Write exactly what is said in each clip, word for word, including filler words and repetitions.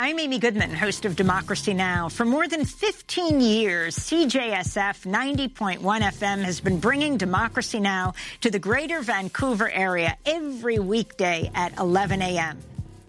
I'm Amy Goodman, host of Democracy Now! For more than fifteen years, C J S F ninety point one F M has been bringing Democracy Now! To the greater Vancouver area every weekday at eleven a m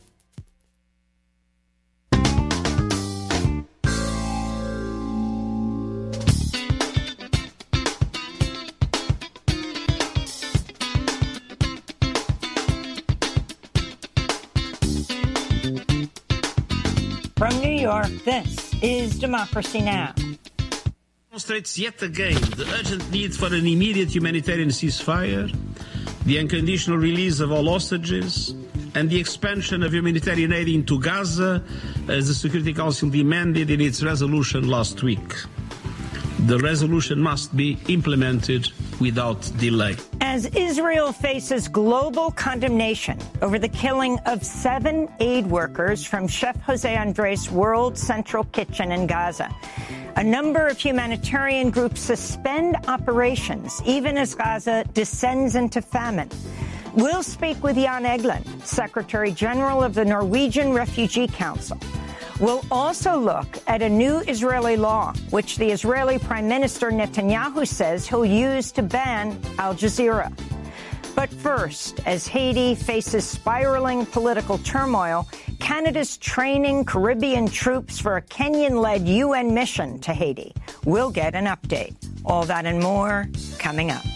From New York, this is Democracy Now! Demonstrates yet again the urgent need for an immediate humanitarian ceasefire, the unconditional release of all hostages, and the expansion of humanitarian aid into Gaza, as the Security Council demanded in its resolution last week. The resolution must be implemented without delay. As Israel faces global condemnation over the killing of seven aid workers from Chef Jose Andres' World Central Kitchen in Gaza, a number of humanitarian groups suspend operations even as Gaza descends into famine. We'll speak with Jan Egeland, Secretary General of the Norwegian Refugee Council. We'll also look at a new Israeli law, which the Israeli Prime Minister Netanyahu says he'll use to ban Al Jazeera. But first, as Haiti faces spiraling political turmoil, Canada's training Caribbean troops for a Kenyan-led U N mission to Haiti. We'll get an update. All that and more coming up.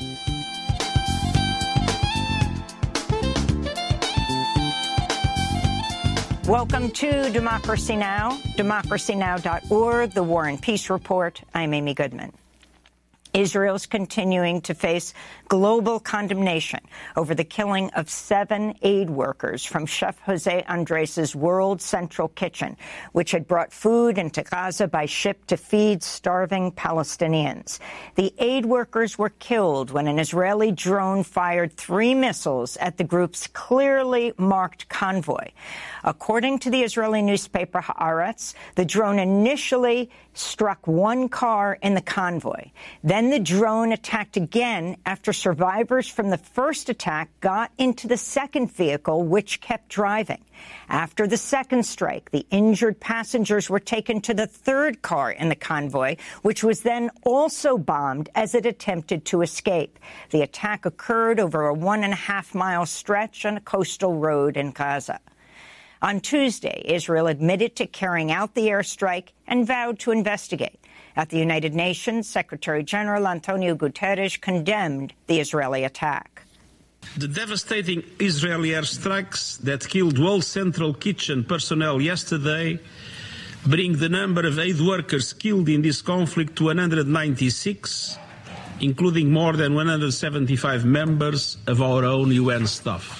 Welcome to Democracy Now!, democracy now dot org, the War and Peace Report. I'm Amy Goodman. Israel's continuing to face global condemnation over the killing of seven aid workers from Chef Jose Andres' World Central Kitchen, which had brought food into Gaza by ship to feed starving Palestinians. The aid workers were killed when an Israeli drone fired three missiles at the group's clearly marked convoy. According to the Israeli newspaper Haaretz, the drone initially struck one car in the convoy. Then the drone attacked again after survivors from the first attack got into the second vehicle, which kept driving. After the second strike, the injured passengers were taken to the third car in the convoy, which was then also bombed as it attempted to escape. The attack occurred over a one and a half mile stretch on a coastal road in Gaza. On Tuesday, Israel admitted to carrying out the airstrike and vowed to investigate. At the United Nations, Secretary General Antonio Guterres condemned the Israeli attack. The devastating Israeli airstrikes that killed World Central Kitchen personnel yesterday bring the number of aid workers killed in this conflict to one hundred ninety-six, including more than one hundred seventy-five members of our own U N staff.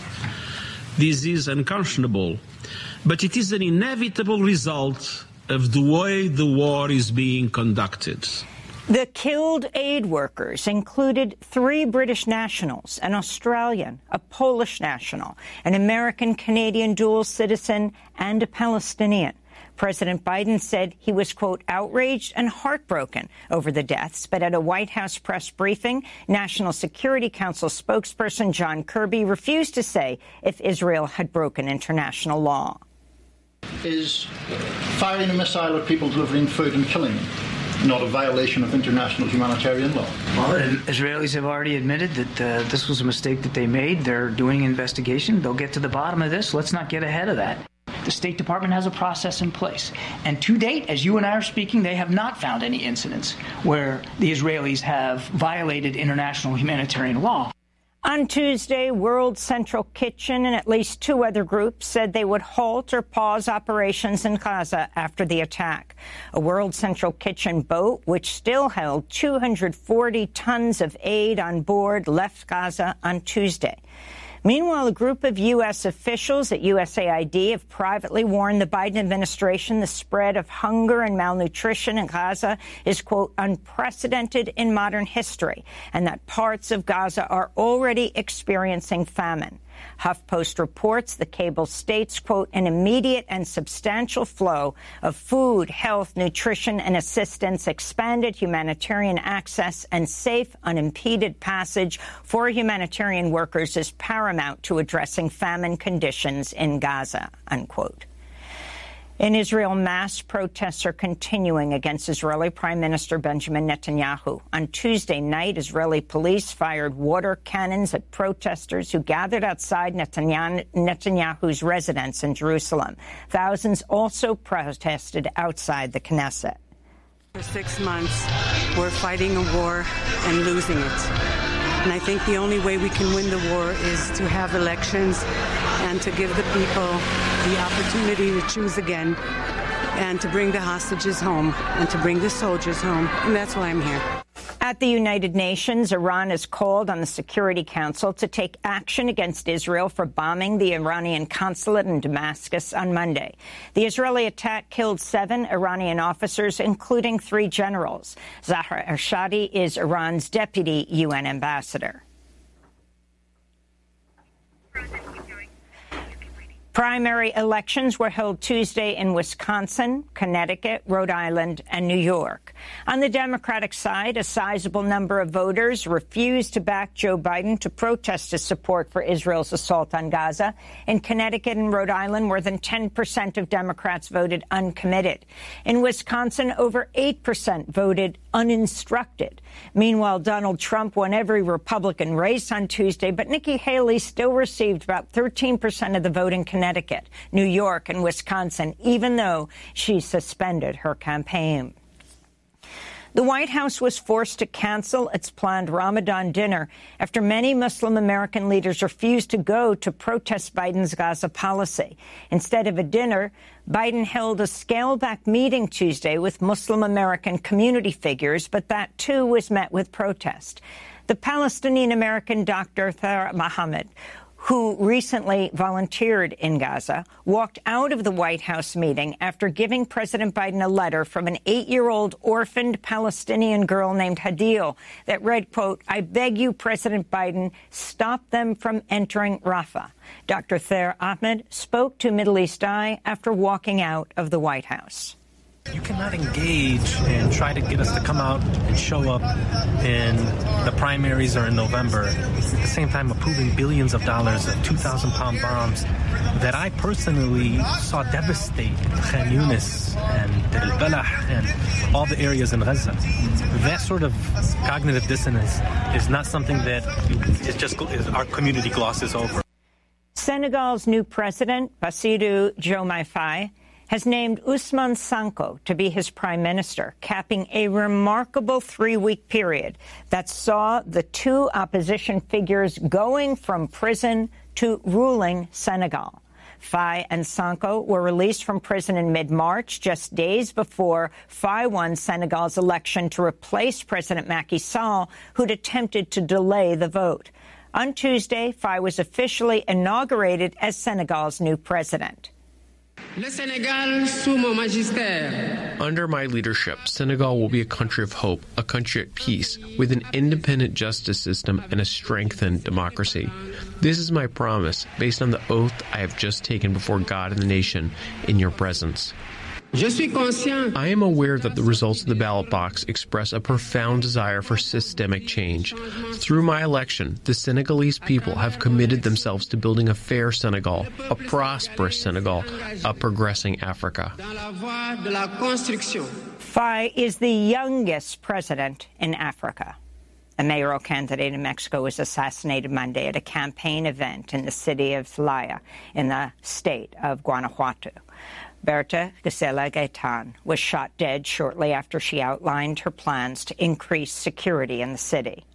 This is unconscionable, but it is an inevitable result of the way the war is being conducted. The killed aid workers included three British nationals, an Australian, a Polish national, an American-Canadian dual citizen, and a Palestinian. President Biden said he was, quote, outraged and heartbroken over the deaths. But at a White House press briefing, National Security Council spokesperson John Kirby refused to say if Israel had broken international law. Is firing a missile at people delivering food and killing them not a violation of international humanitarian law? Well, the Israelis have already admitted that uh, this was a mistake that they made. They're doing an investigation. They'll get to the bottom of this. Let's not get ahead of that. The State Department has a process in place. And to date, as you and I are speaking, they have not found any incidents where the Israelis have violated international humanitarian law. On Tuesday, World Central Kitchen and at least two other groups said they would halt or pause operations in Gaza after the attack. A World Central Kitchen boat, which still held two hundred forty tons of aid on board, left Gaza on Tuesday. Meanwhile, a group of U S officials at U S A I D have privately warned the Biden administration the spread of hunger and malnutrition in Gaza is, quote, unprecedented in modern history, and that parts of Gaza are already experiencing famine. HuffPost reports the cable states, quote, an immediate and substantial flow of food, health, nutrition, and assistance, expanded humanitarian access, and safe, unimpeded passage for humanitarian workers is paramount to addressing famine conditions in Gaza, unquote. In Israel, mass protests are continuing against Israeli Prime Minister Benjamin Netanyahu. On Tuesday night, Israeli police fired water cannons at protesters who gathered outside Netanyahu's residence in Jerusalem. Thousands also protested outside the Knesset. For six months, we're fighting a war and losing it. And I think the only way we can win the war is to have elections and to give the people the opportunity to choose again and to bring the hostages home and to bring the soldiers home. And that's why I'm here. At the United Nations, Iran has called on the Security Council to take action against Israel for bombing the Iranian consulate in Damascus on Monday. The Israeli attack killed seven Iranian officers, including three generals. Zahra Ershadi is Iran's deputy U N ambassador. Primary elections were held Tuesday in Wisconsin, Connecticut, Rhode Island, and New York. On the Democratic side, a sizable number of voters refused to back Joe Biden to protest his support for Israel's assault on Gaza. In Connecticut and Rhode Island, more than ten percent of Democrats voted uncommitted. In Wisconsin, over eight percent voted uninstructed. Meanwhile, Donald Trump won every Republican race on Tuesday, but Nikki Haley still received about thirteen percent of the vote in Connecticut, New York, and Wisconsin, even though she suspended her campaign. The White House was forced to cancel its planned Ramadan dinner after many Muslim American leaders refused to go to protest Biden's Gaza policy. Instead of a dinner, Biden held a scaled-back meeting Tuesday with Muslim American community figures, but that, too, was met with protest. The Palestinian-American Doctor Thaer Mohammed, who recently volunteered in Gaza, walked out of the White House meeting after giving President Biden a letter from an eight-year-old orphaned Palestinian girl named Hadil that read, quote, "I beg you, President Biden, stop them from entering Rafah." Doctor Thaer Ahmed spoke to Middle East Eye after walking out of the White House. You cannot engage and try to get us to come out and show up in the primaries or in November, at the same time approving billions of dollars of two thousand pound bombs that I personally saw devastate Khan Yunis and Deir al-Balah and all the areas in Gaza. That sort of cognitive dissonance is not something that is just our community glosses over. Senegal's new president, Bassirou Diomaye Faye, has named Ousmane Sonko to be his prime minister, capping a remarkable three-week period that saw the two opposition figures going from prison to ruling Senegal. Faye and Sonko were released from prison in mid-March, just days before Faye won Senegal's election to replace President Macky Sall, who'd attempted to delay the vote. On Tuesday, Faye was officially inaugurated as Senegal's new president. Under my leadership, Senegal will be a country of hope, a country at peace, with an independent justice system and a strengthened democracy. This is my promise, based on the oath I have just taken before God and the nation in your presence. I am aware that the results of the ballot box express a profound desire for systemic change. Through my election, the Senegalese people have committed themselves to building a fair Senegal, a prosperous Senegal, a progressing Africa. Faye is the youngest president in Africa. A mayoral candidate in Mexico was assassinated Monday at a campaign event in the city of Celaya in the state of Guanajuato. Berta Gisela Gaitan was shot dead shortly after she outlined her plans to increase security in the city.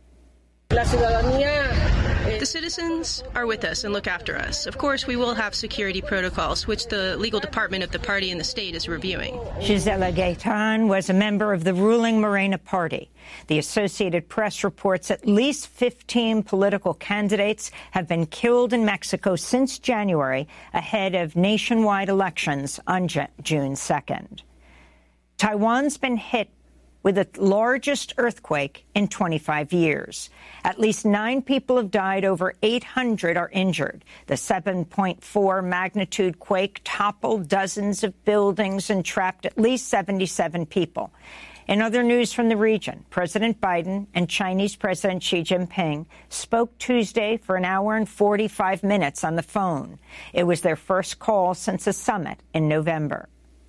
The citizens are with us and look after us. Of course, we will have security protocols, which the legal department of the party in the state is reviewing. Gisela Gaitan was a member of the ruling Morena party. The Associated Press reports at least fifteen political candidates have been killed in Mexico since January, ahead of nationwide elections on June second. Taiwan's been hit with the largest earthquake in twenty-five years. At least nine people have died, over eight hundred are injured. The seven point four magnitude quake toppled dozens of buildings and trapped at least seventy-seven people. In other news from the region, President Biden and Chinese President Xi Jinping spoke Tuesday for an hour and forty-five minutes on the phone. It was their first call since a summit in November.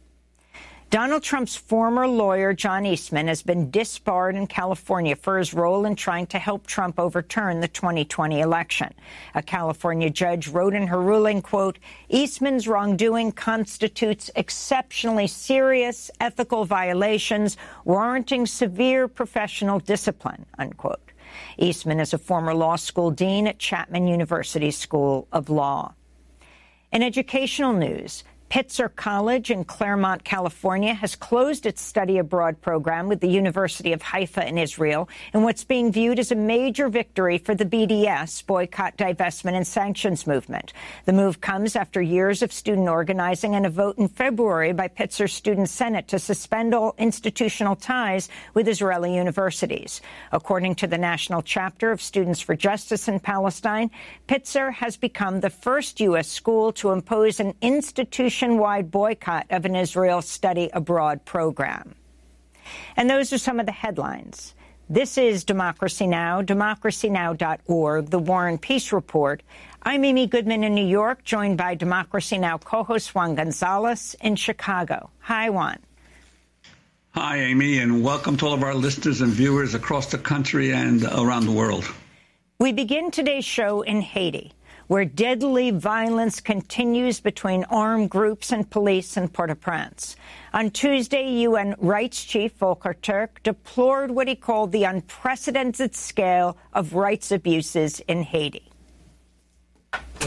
Donald Trump's former lawyer, John Eastman, has been disbarred in California for his role in trying to help Trump overturn the twenty twenty election. A California judge wrote in her ruling, quote, Eastman's wrongdoing constitutes exceptionally serious ethical violations warranting severe professional discipline, unquote. Eastman is a former law school dean at Chapman University School of Law. In educational news, Pitzer College in Claremont, California, has closed its study abroad program with the University of Haifa in Israel in what's being viewed as a major victory for the B D S, Boycott, Divestment and Sanctions movement. The move comes after years of student organizing and a vote in February by Pitzer's Student Senate to suspend all institutional ties with Israeli universities. According to the national chapter of Students for Justice in Palestine, Pitzer has become the first U S school to impose an institution nationwide boycott of an Israel study abroad program. And those are some of the headlines. This is Democracy Now!, democracy now dot org, The War and Peace Report. I'm Amy Goodman in New York, joined by Democracy Now! Co-host Juan Gonzalez in Chicago. Hi, Juan. Hi, Amy, and welcome to all of our listeners and viewers across the country and around the world. We begin today's show in Haiti, where deadly violence continues between armed groups and police in Port-au-Prince. On Tuesday, U N Rights Chief Volker Turk deplored what he called the unprecedented scale of rights abuses in Haiti. There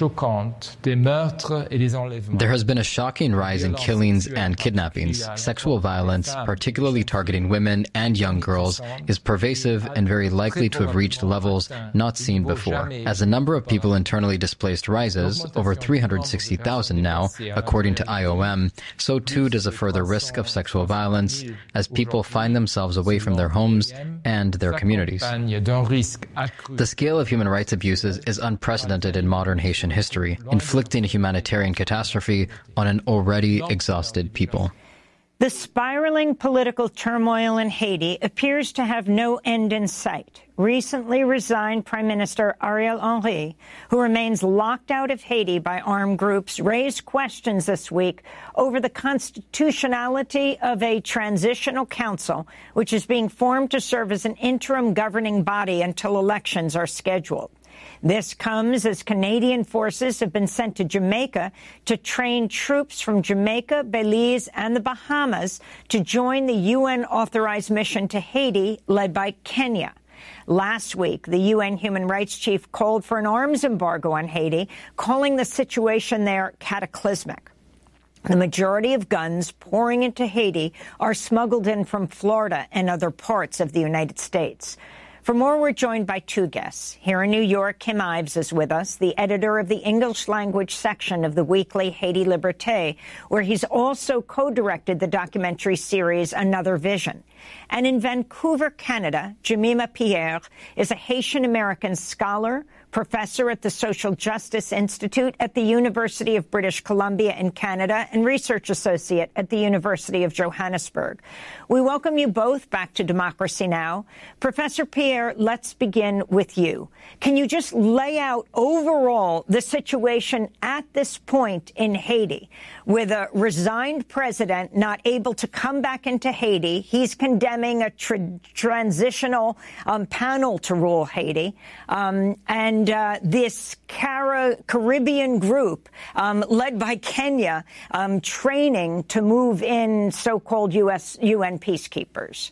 has been a shocking rise in killings and kidnappings. Sexual violence, particularly targeting women and young girls, is pervasive and very likely to have reached levels not seen before. As the number of people internally displaced rises, over three hundred sixty thousand now, according to I O M, so too does a further risk of sexual violence as people find themselves away from their homes and their communities. The scale of human rights abuses is unprecedented in modern Haitian history, inflicting a humanitarian catastrophe on an already exhausted people. The spiraling political turmoil in Haiti appears to have no end in sight. Recently resigned Prime Minister Ariel Henry, who remains locked out of Haiti by armed groups, raised questions this week over the constitutionality of a transitional council, which is being formed to serve as an interim governing body until elections are scheduled. This comes as Canadian forces have been sent to Jamaica to train troops from Jamaica, Belize, and the Bahamas to join the U N-authorized mission to Haiti, led by Kenya. Last week, the U N human rights chief called for an arms embargo on Haiti, calling the situation there cataclysmic. The majority of guns pouring into Haiti are smuggled in from Florida and other parts of the United States. For more, we're joined by two guests. Here in New York, Kim Ives is with us, the editor of the English language section of the weekly Haiti Liberté, where he's also co-directed the documentary series Another Vision. And in Vancouver, Canada, Jemima Pierre is a Haitian-American scholar, professor at the Social Justice Institute at the University of British Columbia in Canada, and research associate at the University of Johannesburg. We welcome you both back to Democracy Now! Professor Pierre, let's begin with you. Can you just lay out overall the situation at this point in Haiti, with a resigned president not able to come back into Haiti? He's condemning a tra- transitional um, panel to rule Haiti, um, and uh, this Cara- Caribbean group um, led by Kenya um, training to move in so-called U S U N peacekeepers.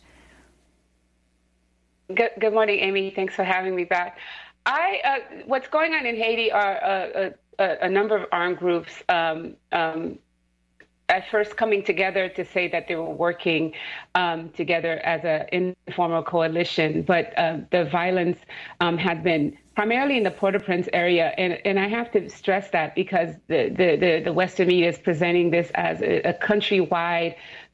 Good, good morning, Amy. Thanks for having me back. I uh, what's going on in Haiti are a, a, a number of armed groups um, um, at first coming together to say that they were working um, together as an informal coalition, but uh, the violence um, had been primarily in the Port-au-Prince area, and, and I have to stress that because the, the, the, the Western media is presenting this as a, a countrywide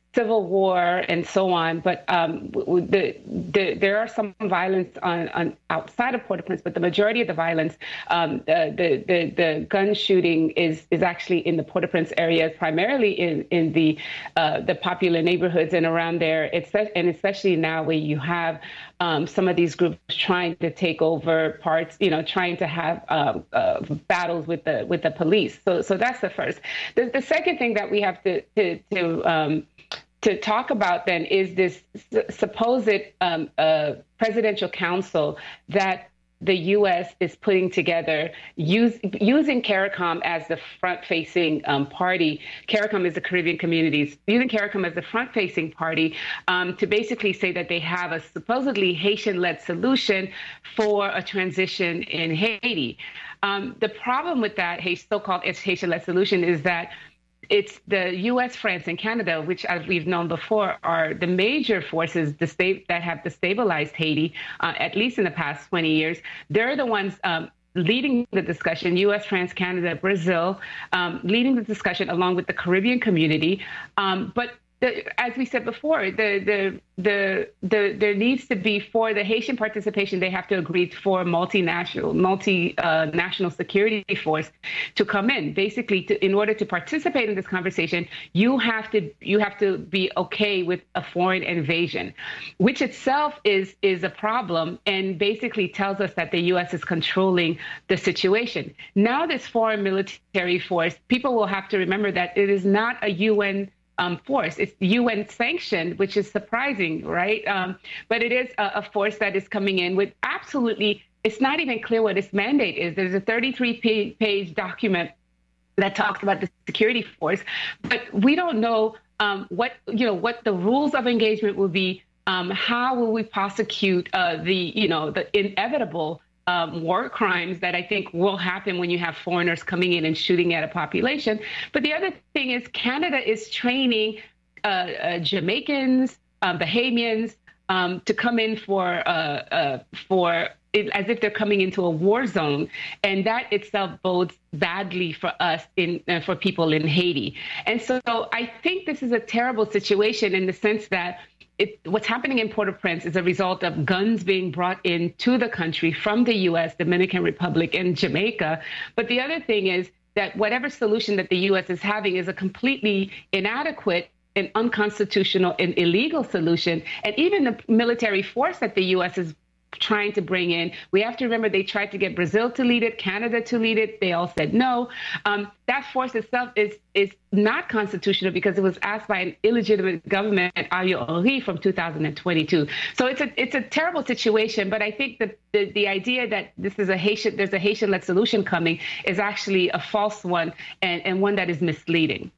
civil war and so on, but um, the, the, there are some violence on, on outside of Port-au-Prince, but the majority of the violence, um, the, the, the, the gun shooting is is actually in the Port-au-Prince area, primarily in, in the uh, the popular neighborhoods and around there, it's, and especially now where you have um, some of these groups trying to take over parts, you know, trying to have um, uh, battles with the with the police. So so that's the first. The, the second thing that we have to, to, to um, to talk about then is this supposed um, uh, presidential council that the U S is putting together, use, using CARICOM as the front-facing um, party. CARICOM is the Caribbean Communities, using CARICOM as the front-facing party um, to basically say that they have a supposedly Haitian-led solution for a transition in Haiti. Um, the problem with that so-called Haitian-led solution is that it's the U S, France, and Canada, which, as we've known before, are the major forces that have destabilized Haiti, uh, at least in the past twenty years. They're the ones um, leading the discussion, U S, France, Canada, Brazil, um, leading the discussion along with the Caribbean community. Um, but the, as we said before, the, the, the, the, there needs to be, for the Haitian participation, they have to agree for multinational, multi-national uh, security force to come in. Basically, to, in order to participate in this conversation, you have to you have to be okay with a foreign invasion, which itself is is a problem, and basically tells us that the U S is controlling the situation. Now, this foreign military force, people will have to remember that it is not a U N Um, force. It's U N sanctioned, which is surprising, right? Um, but it is a, a force that is coming in with absolutely, it's not even clear what its mandate is. There's a thirty-three page document that talks about the security force, but we don't know um, what, you know, what the rules of engagement will be. Um, how will we prosecute uh, the, you know, the inevitable Um, war crimes that I think will happen when you have foreigners coming in and shooting at a population. But the other thing is Canada is training uh, uh, Jamaicans, uh, Bahamians um, to come in for uh, uh, for as if they're coming into a war zone, and that itself bodes badly for us in uh, for people in Haiti. And so I think this is a terrible situation in the sense that It, what's happening in Port-au-Prince is a result of guns being brought into the country from the U S, Dominican Republic, and Jamaica. But the other thing is that whatever solution that the U S is having is a completely inadequate and unconstitutional and illegal solution. And even the military force that the U S is trying to bring in, we have to remember they tried to get Brazil to lead it, Canada to lead it. They all said no. Um, that force itself is is not constitutional because it was asked by an illegitimate government, Ariel Henry, from two thousand twenty-two. So it's a it's a terrible situation. But I think that the, the idea that this is a Haitian, there's a Haitian-led solution coming is actually a false one and, and one that is misleading.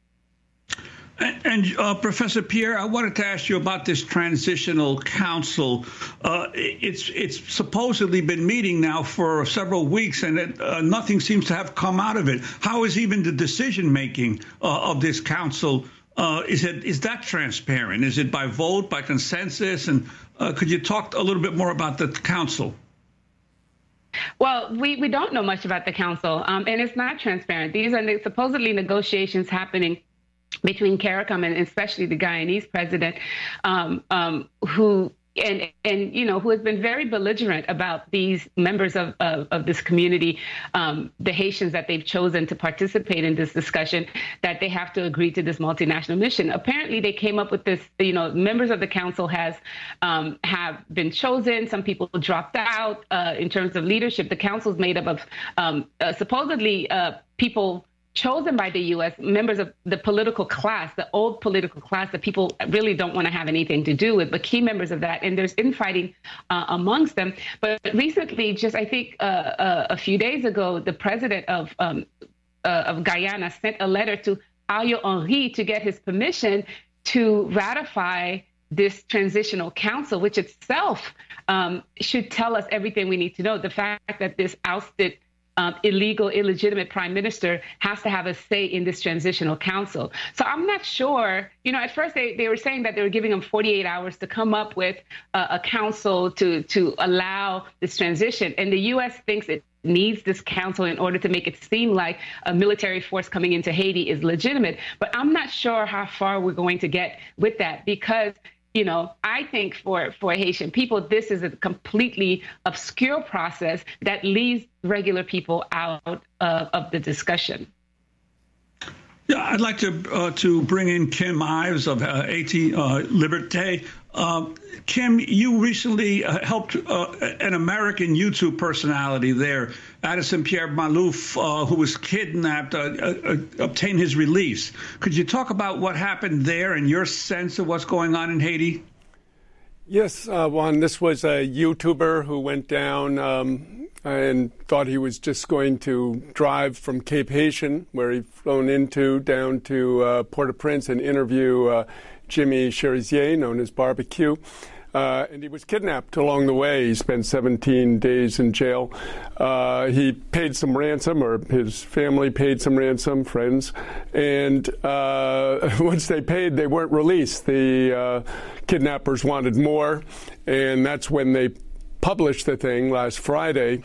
And, and uh, Professor Pierre, I wanted to ask you about this transitional council. Uh, it's it's supposedly been meeting now for several weeks, and it, uh, nothing seems to have come out of it. How is even the decision making uh, of this council? Uh, is it is that transparent? Is it by vote, by consensus? And uh, could you talk a little bit more about the council? Well, we, we don't know much about the council, um, and it's not transparent. These are supposedly negotiations happening between CARICOM and especially the Guyanese president, um, um, who and and you know who has been very belligerent about these members of of, of this community, um, the Haitians that they've chosen to participate in this discussion, that they have to agree to this multinational mission. Apparently, they came up with this. You know, members of the council has um, have been chosen. Some people dropped out uh, in terms of leadership. The council is made up of um, uh, supposedly uh, people chosen by the U S, members of the political class, the old political class that people really don't want to have anything to do with, but key members of that. And there's infighting uh, amongst them. But recently, just I think uh, uh, a few days ago, the president of um, uh, of Guyana sent a letter to Ariel Henry to get his permission to ratify this transitional council, which itself um, should tell us everything we need to know. The fact that this ousted Um, illegal, illegitimate prime minister has to have a say in this transitional council. So I'm not sure, you know, at first they, they were saying that they were giving them forty-eight hours to come up with uh, a council to to allow this transition. And the U S thinks it needs this council in order to make it seem like a military force coming into Haiti is legitimate. But I'm not sure how far we're going to get with that, because, you know, I think for, for Haitian people, this is a completely obscure process that leaves regular people out uh, of the discussion. Yeah, I'd like to uh, to bring in Kim Ives of uh, AT uh, Liberté. Uh, Kim, you recently uh, helped uh, an American YouTube personality there, Addison Pierre Malouf, uh, who was kidnapped, uh, uh, obtain his release. Could you talk about what happened there and your sense of what's going on in Haiti? Yes, uh, Juan, this was a YouTuber who went down um, and thought he was just going to drive from Cape Haitian, where he'd flown into, down to uh, Port-au-Prince and interview uh, Jimmy Cherizier, known as Barbecue. Uh, and he was kidnapped along the way. He spent seventeen days in jail. Uh, he paid some ransom, or his family paid some ransom, friends. And uh, once they paid, they weren't released. The uh, kidnappers wanted more, and that's when they published the thing last Friday.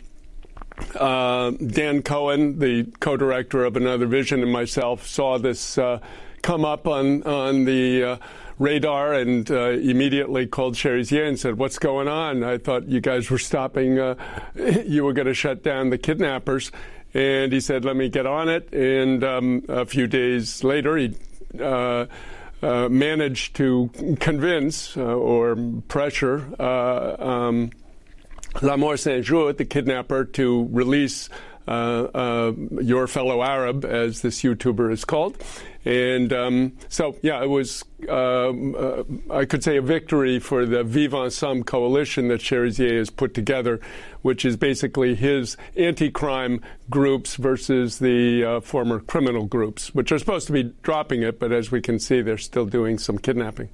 Uh, Dan Cohen, the co-director of Another Vision, and myself saw this uh, come up on, on the uh, radar, and uh, immediately called Cherizier and said, "What's going on? I thought you guys were stopping, uh, you were going to shut down the kidnappers." And he said, "Let me get on it." And um, a few days later, he uh, uh, managed to convince uh, or pressure uh, um, Lamor Saint-Jour, the kidnapper, to release uh, uh, your fellow Arab, as this YouTuber is called. And um, so, yeah, it was, um, uh, I could say, a victory for the Vivre Ensemble coalition that Cherizier has put together, which is basically his anti-crime groups versus the uh, former criminal groups, which are supposed to be dropping it, but as we can see, they're still doing some kidnapping.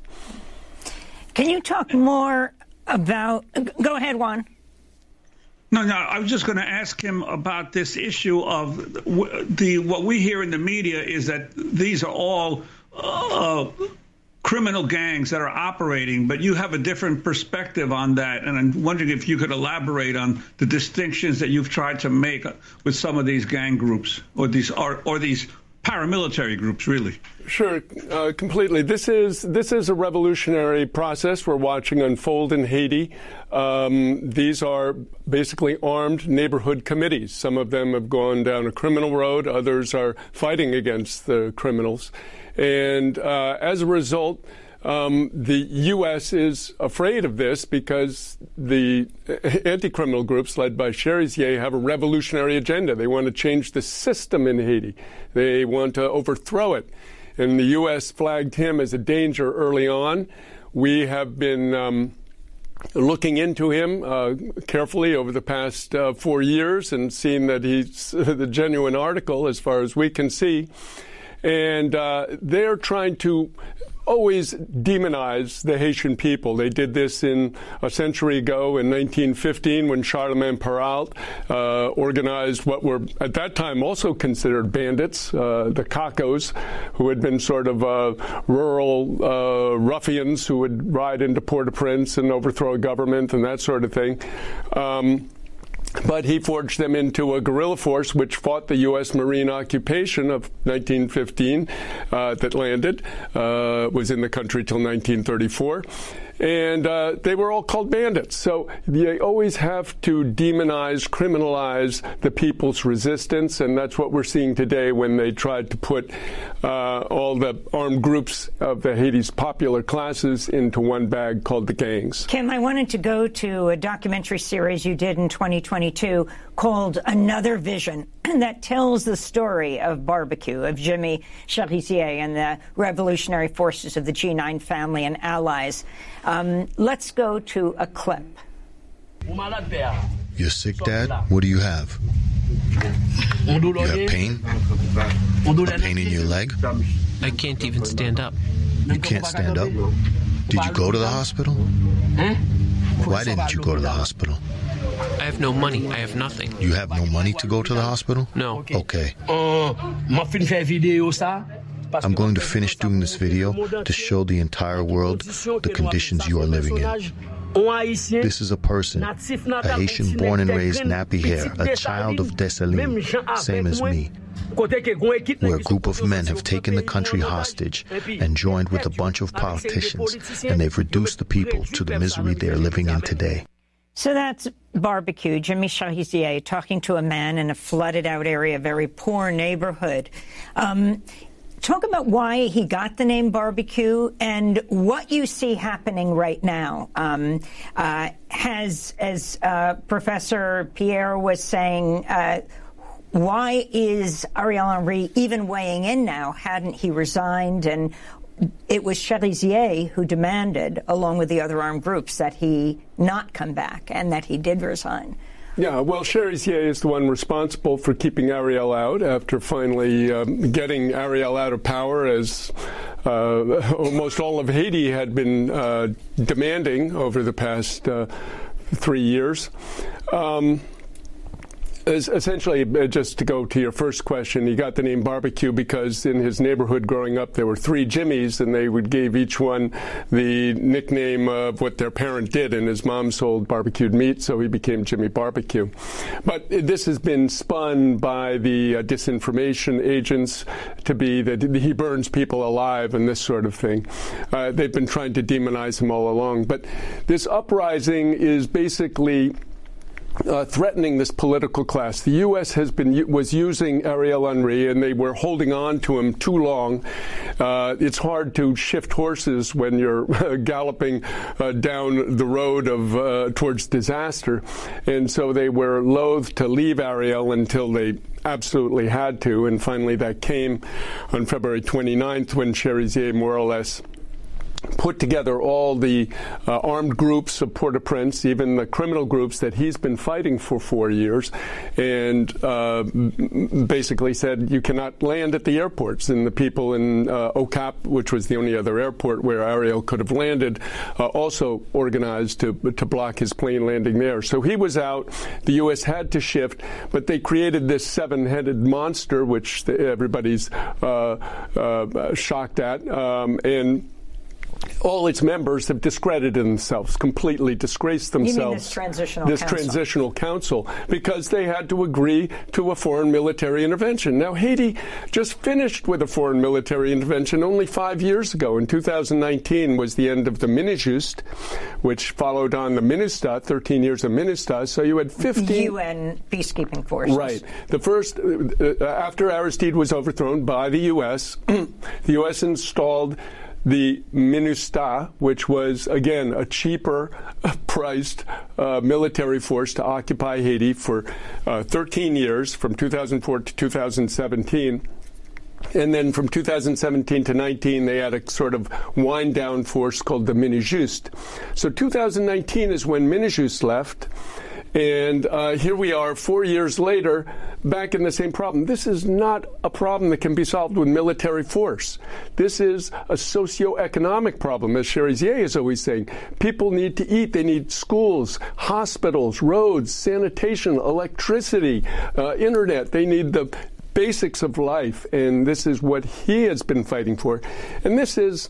Can you talk more about... Go ahead, Juan. No, no, I was just going to ask him about this issue of the what we hear in the media is that these are all uh, criminal gangs that are operating, but you have a different perspective on that, and I'm wondering if you could elaborate on the distinctions that you've tried to make with some of these gang groups or these or, or these paramilitary groups, really. Sure, uh, completely. This is this is a revolutionary process we're watching unfold in Haiti. Um, these are basically armed neighborhood committees. Some of them have gone down a criminal road. Others are fighting against the criminals. And uh, as a result, Um, the U S is afraid of this because the anti-criminal groups led by Cherizier have a revolutionary agenda. They want to change the system in Haiti. They want to overthrow it. And the U S flagged him as a danger early on. We have been um, looking into him uh, carefully over the past uh, four years and seen that he's the genuine article as far as we can see. And uh, they're trying to always demonize the Haitian people. They did this in a century ago in nineteen fifteen when Charlemagne Perrault uh, organized what were at that time also considered bandits, uh, the Cacos, who had been sort of uh, rural uh, ruffians who would ride into Port-au-Prince and overthrow a government and that sort of thing. Um, But he forged them into a guerrilla force which fought the U S Marine occupation of nineteen fifteen uh, that landed, uh, was in the country till nineteen thirty-four. And uh, they were all called bandits. So they always have to demonize, criminalize the people's resistance, and that's what we're seeing today when they tried to put uh, all the armed groups of the Haiti's popular classes into one bag called the gangs. Kim, I wanted to go to a documentary series you did in twenty twenty-two called Another Vision that tells the story of Barbecue, of Jimmy Cherizier and the revolutionary forces of the G nine family and allies. Um, let's go to a clip. You're sick, Dad? What do you have? You have pain? A pain in your leg? I can't even stand up. You can't stand up? Did you go to the hospital? Why didn't you go to the hospital? I have no money. I have nothing. You have no money to go to the hospital? No. Okay. I'm going to finish doing this video to show the entire world the conditions you are living in. This is a person, a Haitian born and raised nappy hair, a child of Dessalines, same as me, where a group of men have taken the country hostage and joined with a bunch of politicians, and they've reduced the people to the misery they are living in today. So that's Barbecue, Jimmy Cherizier, talking to a man in a flooded-out area, very poor neighborhood. Um, talk about why he got the name Barbecue and what you see happening right now. Um, uh, has, as uh, Professor Pierre was saying, uh, why is Ariel Henry even weighing in now? Hadn't he resigned? And it was Cherizier who demanded, along with the other armed groups, that he not come back and that he did resign. Yeah, well, Cherizier is the one responsible for keeping Ariel out after finally um, getting Ariel out of power, as uh, almost all of Haiti had been uh, demanding over the past uh, three years. Um, Essentially, just to go to your first question, he got the name Barbecue because in his neighborhood growing up, there were three Jimmys, and they would give each one the nickname of what their parent did, and his mom sold barbecued meat, so he became Jimmy Barbecue. But this has been spun by the uh, disinformation agents to be that he burns people alive and this sort of thing. Uh, they've been trying to demonize him all along. But this uprising is basically Uh, threatening this political class. The U S has been was using Ariel Henry, and they were holding on to him too long. Uh, it's hard to shift horses when you're uh, galloping uh, down the road of uh, towards disaster, and so they were loath to leave Ariel until they absolutely had to, and finally that came on February twenty-ninth when Cherizier more or less put together all the uh, armed groups of Port-au-Prince, even the criminal groups that he's been fighting for four years, and uh, basically said you cannot land at the airports. And the people in uh, O C A P, which was the only other airport where Ariel could have landed, uh, also organized to to block his plane landing there. So he was out. The U S had to shift, but they created this seven-headed monster, which the, everybody's uh, uh, shocked at, um, and all its members have discredited themselves, completely disgraced themselves. You mean this transitional this council? transitional council, because they had to agree to a foreign military intervention. Now, Haiti just finished with a foreign military intervention only five years ago. In two thousand nineteen was the end of the MINUSTAH, which followed on the MINUSTAH, thirteen years of MINUSTAH. So you had fifteen U N peacekeeping forces. Right. The first, uh, after Aristide was overthrown by the U S, the U S installed the MINUSTAH, which was, again, a cheaper priced uh, military force to occupy Haiti for uh, thirteen years, from two thousand four to two thousand seventeen. And then from two thousand seventeen to nineteen, they had a sort of wind-down force called the MINUJUST. So two thousand nineteen is when MINUJUST left. And uh, here we are four years later, back in the same problem. This is not a problem that can be solved with military force. This is a socioeconomic problem, as Cherizier is always saying. People need to eat. They need schools, hospitals, roads, sanitation, electricity, uh, internet. They need the basics of life. And this is what he has been fighting for. And this is,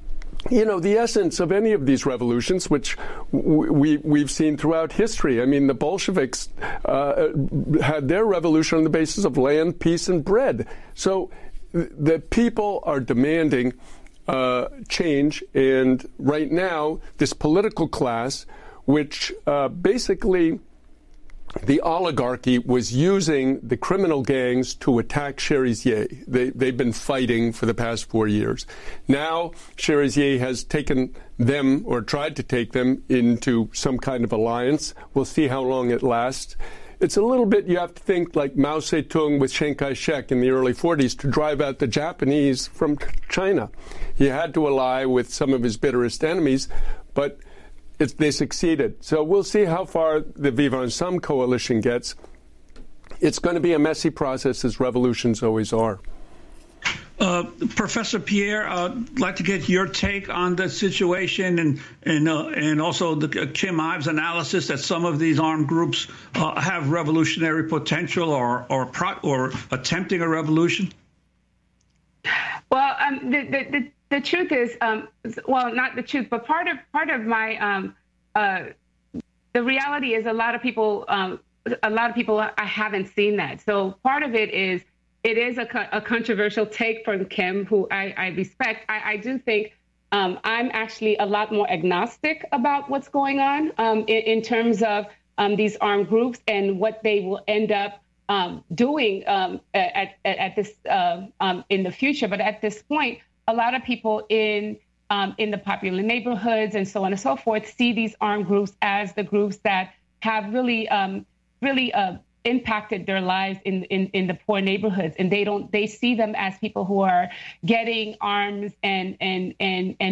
you know, the essence of any of these revolutions, which we, we've seen throughout history. I mean, the Bolsheviks uh, had their revolution on the basis of land, peace, and bread. So the people are demanding uh, change. And right now, this political class, which uh, basically the oligarchy was using the criminal gangs to attack Cherizier. They, they've been fighting for the past four years. Now, Cherizier has taken them, or tried to take them, into some kind of alliance. We'll see how long it lasts. It's a little bit, you have to think, like Mao Zedong with Chiang Kai-shek in the early forties to drive out the Japanese from China. He had to ally with some of his bitterest enemies, but It's, they succeeded. So we'll see how far the Vivre Ensemble coalition gets. It's going to be a messy process, as revolutions always are. Uh, Professor Pierre, uh, I'd like to get your take on the situation, and and uh, and also the uh, Kim Ives analysis that some of these armed groups uh, have revolutionary potential, or or pro or attempting a revolution. Well, um, the, the the the truth is, um, well, not the truth, but part of part of my um, uh, the reality is a lot of people, um, a lot of people, I haven't seen that. So part of it is, it is a, a controversial take from Kim, who I, I respect. I, I do think um, I'm actually a lot more agnostic about what's going on um, in, in terms of um, these armed groups and what they will end up um, doing um, at, at, at this uh, um, in the future. But at this point, a lot of people in um, in the popular neighborhoods and so on and so forth see these armed groups as the groups that have really, um, really uh, impacted their lives in, in, in the poor neighborhoods. And they don't, they see them as people who are getting arms and, and, and, and